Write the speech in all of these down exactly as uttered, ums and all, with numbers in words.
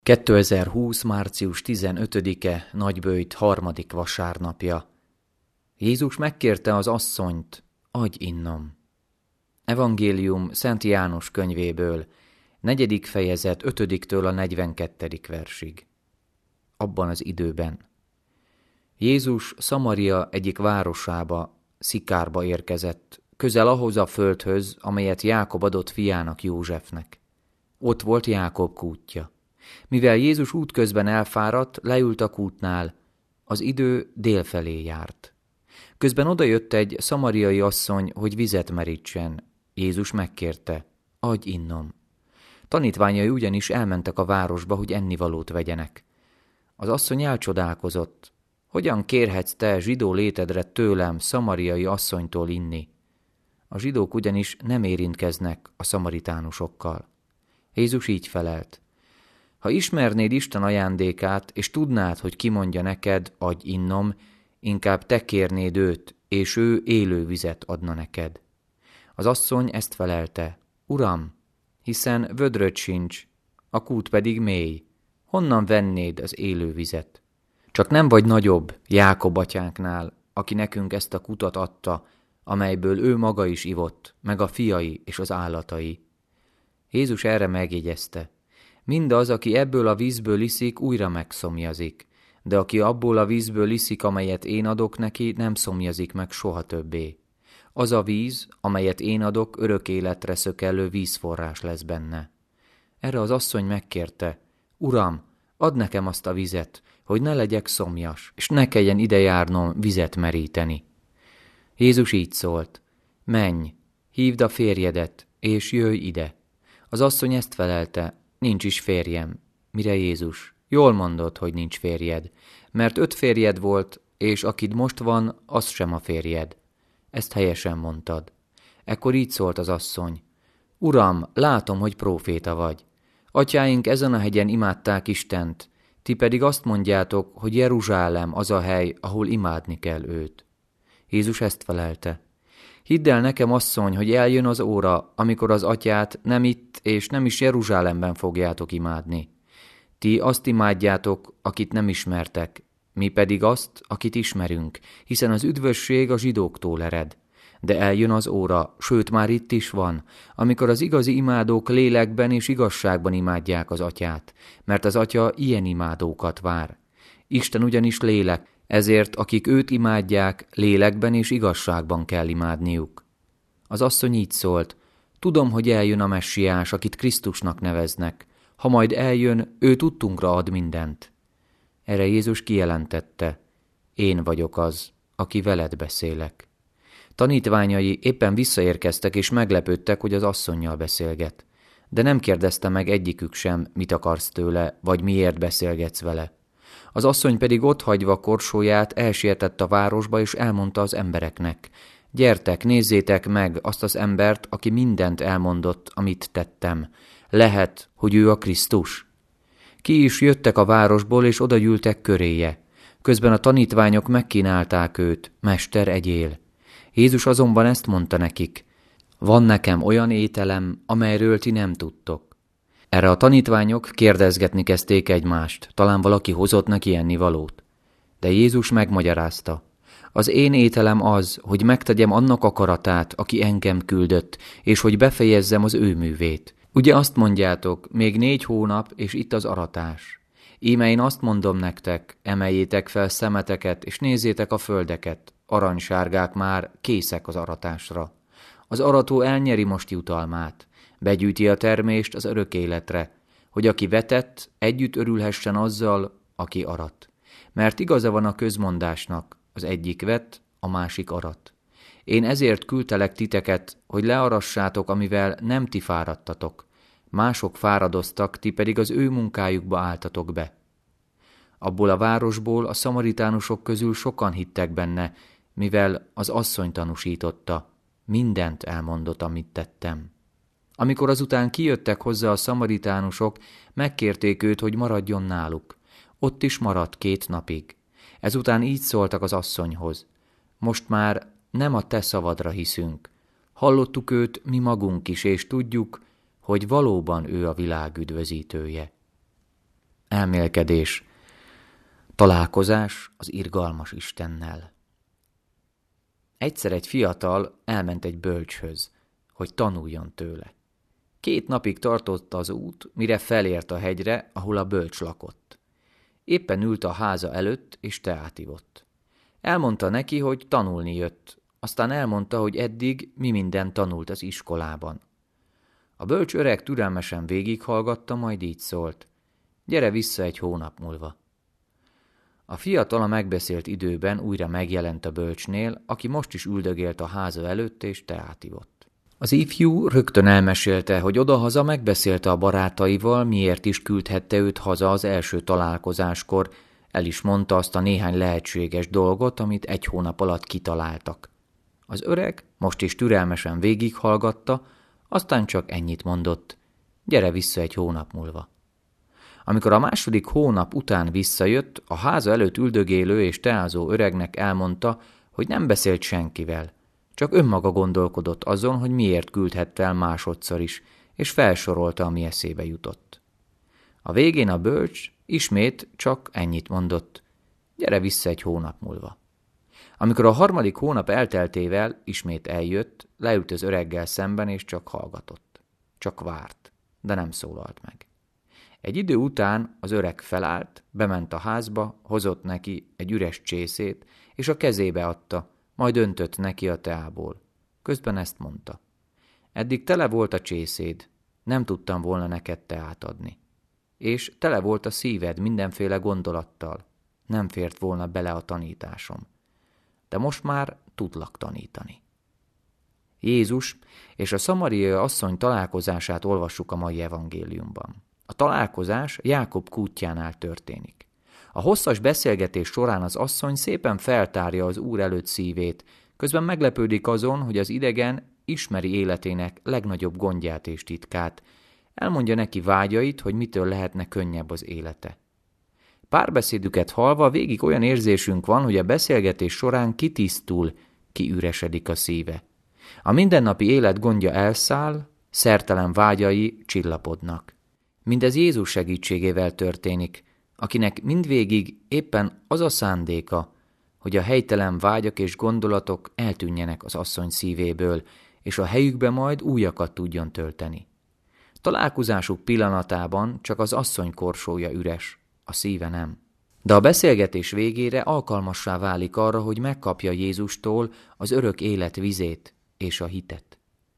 kétezer-húsz. március tizenötödike Nagyböjt harmadik vasárnapja. Jézus megkérte az asszonyt, adj innom. Evangélium Szent János könyvéből, negyedik fejezet ötödiktől a negyvenkettedik versig. Abban az időben. Jézus Szamaria egyik városába, Szikárba érkezett, közel ahhoz a földhöz, amelyet Jákob adott fiának Józsefnek. Ott volt Jákob kútja. Mivel Jézus útközben elfáradt, leült a kútnál, az idő délfelé járt. Közben odajött egy szamariai asszony, hogy vizet merítsen. Jézus megkérte, adj innom. Tanítványai ugyanis elmentek a városba, hogy ennivalót vegyenek. Az asszony elcsodálkozott, hogyan kérhetsz te zsidó létedre tőlem, szamariai asszonytól inni? A zsidók ugyanis nem érintkeznek a szamaritánusokkal. Jézus így felelt, ha ismernéd Isten ajándékát, és tudnád, hogy ki mondja neked, adj innom, inkább te kérnéd őt, és ő élő vizet adna neked. Az asszony ezt felelte, Uram, hiszen vödröd sincs, a kút pedig mély, honnan vennéd az élő vizet? Csak nem vagy nagyobb Jákob atyánknál, aki nekünk ezt a kutat adta, amelyből ő maga is ivott, meg a fiai és az állatai. Jézus erre megjegyezte, mindaz, aki ebből a vízből iszik, újra megszomjazik, de aki abból a vízből iszik, amelyet én adok neki, nem szomjazik meg soha többé. Az a víz, amelyet én adok, örök életre szökellő vízforrás lesz benne. Erre az asszony megkérte, Uram, add nekem azt a vizet, hogy ne legyek szomjas, és ne kelljen ide járnom vizet meríteni. Jézus így szólt, menj, hívd a férjedet, és jöjj ide. Az asszony ezt felelte, nincs is férjem. Mire Jézus, jól mondod, hogy nincs férjed, mert öt férjed volt, és akid most van, az sem a férjed. Ezt helyesen mondtad. Ekkor így szólt az asszony, Uram, látom, hogy próféta vagy. Atyáink ezen a hegyen imádták Istent, ti pedig azt mondjátok, hogy Jeruzsálem az a hely, ahol imádni kell őt. Jézus ezt felelte. Hidd el nekem, asszony, hogy eljön az óra, amikor az atyát nem itt és nem is Jeruzsálemben fogjátok imádni. Ti azt imádjátok, akit nem ismertek, mi pedig azt, akit ismerünk, hiszen az üdvösség a zsidóktól ered. De eljön az óra, sőt már itt is van, amikor az igazi imádók lélekben és igazságban imádják az atyát, mert az atya ilyen imádókat vár. Isten ugyanis lélek, ezért akik őt imádják, lélekben és igazságban kell imádniuk. Az asszony így szólt, tudom, hogy eljön a messiás, akit Krisztusnak neveznek. Ha majd eljön, ő tudtunkra ad mindent. Erre Jézus kijelentette, én vagyok az, aki veled beszélek. Tanítványai éppen visszaérkeztek és meglepődtek, hogy az asszonnyal beszélget. De nem kérdezte meg egyikük sem, mit akarsz tőle, vagy miért beszélgetsz vele. Az asszony pedig otthagyva korsóját elsietett a városba, és elmondta az embereknek, gyertek, nézzétek meg azt az embert, aki mindent elmondott, amit tettem. Lehet, hogy ő a Krisztus. Ki is jöttek a városból, és odagyűltek köréje. Közben a tanítványok megkínálták őt, Mester, egyél. Jézus azonban ezt mondta nekik, van nekem olyan ételem, amelyről ti nem tudtok. Erre a tanítványok kérdezgetni kezdték egymást, talán valaki hozott neki ennivalót. De Jézus megmagyarázta, az én ételem az, hogy megtegyem annak akaratát, aki engem küldött, és hogy befejezzem az ő művét. Ugye azt mondjátok, még négy hónap, és itt az aratás. Íme én azt mondom nektek, emeljétek fel szemeteket, és nézzétek a földeket, aranysárgák már, készek az aratásra. Az arató elnyeri most jutalmát, begyűjti a termést az örök életre, hogy aki vetett, együtt örülhessen azzal, aki arat. Mert igaza van a közmondásnak, az egyik vett, a másik arat. Én ezért küldtelek titeket, hogy learassátok, amivel nem ti fáradtatok. Mások fáradoztak, ti pedig az ő munkájukba álltatok be. Abból a városból a szamaritánusok közül sokan hittek benne, mivel az asszony tanúsította, mindent elmondott, amit tettem. Amikor azután kijöttek hozzá a szamaritánusok, megkérték őt, hogy maradjon náluk. Ott is maradt két napig. Ezután így szóltak az asszonyhoz. Most már nem a te szavadra hiszünk. Hallottuk őt mi magunk is, és tudjuk, hogy valóban ő a világ üdvözítője. elmélkedés, találkozás az irgalmas Istennel. Egyszer egy fiatal elment egy bölcshöz, hogy tanuljon tőle. Két napig tartott az út, mire felért a hegyre, ahol a bölcs lakott. Éppen ült a háza előtt, és teát ivott. Elmondta neki, hogy tanulni jött, aztán elmondta, hogy eddig mi mindent tanult az iskolában. A bölcs öreg türelmesen végighallgatta, majd így szólt: gyere vissza egy hónap múlva. A fiatal a megbeszélt időben újra megjelent a bölcsnél, aki most is üldögélt a háza előtt, és teát ivott. Az ifjú rögtön elmesélte, hogy odahaza megbeszélte a barátaival, miért is küldhette őt haza az első találkozáskor, el is mondta azt a néhány lehetséges dolgot, amit egy hónap alatt kitaláltak. Az öreg most is türelmesen végighallgatta, aztán csak ennyit mondott: gyere vissza egy hónap múlva. Amikor a második hónap után visszajött, a háza előtt üldögélő és teázó öregnek elmondta, hogy nem beszélt senkivel, csak önmaga gondolkodott azon, hogy miért küldhette el másodszor is, és felsorolta, ami eszébe jutott. A végén a bölcs ismét csak ennyit mondott: gyere vissza egy hónap múlva. Amikor a harmadik hónap elteltével ismét eljött, leült az öreggel szemben, és csak hallgatott. Csak várt, de nem szólalt meg. Egy idő után az öreg felállt, bement a házba, hozott neki egy üres csészét, és a kezébe adta, majd öntött neki a teából. Közben ezt mondta: eddig tele volt a csészéd, nem tudtam volna neked teát adni. És tele volt a szíved mindenféle gondolattal, nem fért volna bele a tanításom. De most már tudlak tanítani. Jézus és a szamariai asszony találkozását olvassuk a mai evangéliumban. A találkozás Jákob kútjánál történik. A hosszas beszélgetés során az asszony szépen feltárja az Úr előtt szívét, közben meglepődik azon, hogy az idegen ismeri életének legnagyobb gondját és titkát. Elmondja neki vágyait, hogy mitől lehetne könnyebb az élete. Párbeszédüket hallva végig olyan érzésünk van, hogy a beszélgetés során kitisztul, kiüresedik a szíve. A mindennapi élet gondja elszáll, szertelen vágyai csillapodnak. Mindez Jézus segítségével történik, akinek mindvégig éppen az a szándéka, hogy a helytelen vágyak és gondolatok eltűnjenek az asszony szívéből, és a helyükbe majd újakat tudjon tölteni. Találkozásuk pillanatában csak az asszony korsója üres, a szíve nem. De a beszélgetés végére alkalmassá válik arra, hogy megkapja Jézustól az örök élet vizét és a hitet.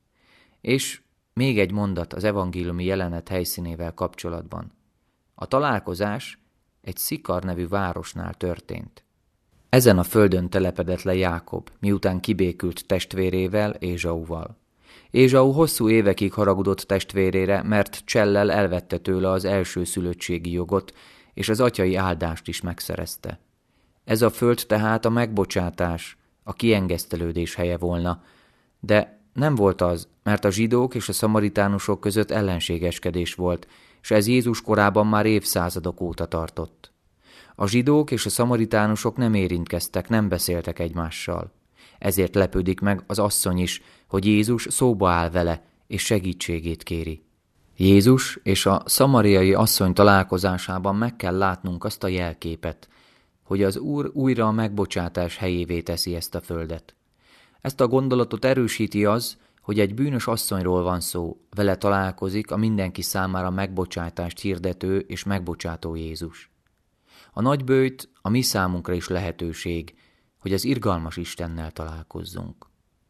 És még egy mondat az evangéliumi jelenet helyszínével kapcsolatban. A találkozás egy Szikar nevű városnál történt. Ezen a földön telepedett le Jákob, miután kibékült testvérével, Ézsauval. Ézsau hosszú évekig haragudott testvérére, mert csellel elvette tőle az elsőszülöttségi jogot, és az atyai áldást is megszerezte. Ez a föld tehát a megbocsátás, a kiengesztelődés helye volna, de nem volt az, mert a zsidók és a szamaritánusok között ellenségeskedés volt, és ez Jézus korában már évszázadok óta tartott. A zsidók és a szamaritánusok nem érintkeztek, nem beszéltek egymással. Ezért lepődik meg az asszony is, hogy Jézus szóba áll vele, és segítségét kéri. Jézus és a szamariai asszony találkozásában meg kell látnunk azt a jelképet, hogy az Úr újra a megbocsátás helyévé teszi ezt a földet. Ezt a gondolatot erősíti az, hogy egy bűnös asszonyról van szó, vele találkozik a mindenki számára megbocsátást hirdető és megbocsátó Jézus. A nagyböjt a mi számunkra is lehetőség, hogy az irgalmas Istennel találkozzunk.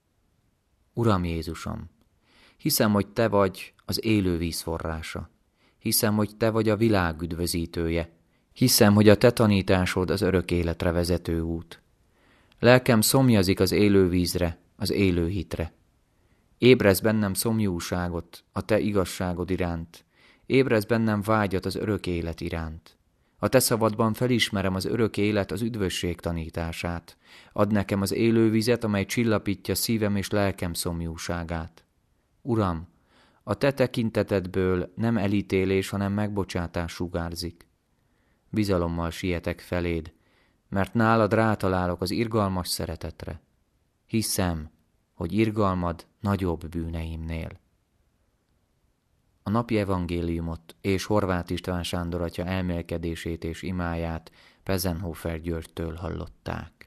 Uram Jézusom, hiszem, hogy Te vagy az élő víz forrása. Hiszem, hogy Te vagy a világ üdvözítője. Hiszem, hogy a Te tanításod az örök életre vezető út. Lelkem szomjazik az élő vízre, az élő hitre. Ébrezz bennem szomjúságot a Te igazságod iránt. Ébrezz bennem vágyat az örök élet iránt. A Te szavadban felismerem az örök élet, az üdvösség tanítását. Add nekem az élő vizet, amely csillapítja szívem és lelkem szomjúságát. Uram, a Te tekintetedből nem elítélés, hanem megbocsátás sugárzik. Bizalommal sietek feléd, mert nálad rátalálok az irgalmas szeretetre. Hiszem, hogy irgalmad nagyobb bűneimnél. A napi evangéliumot és Horváth István Sándor atya elmélkedését és imáját Pezenhofer Györgytől hallották.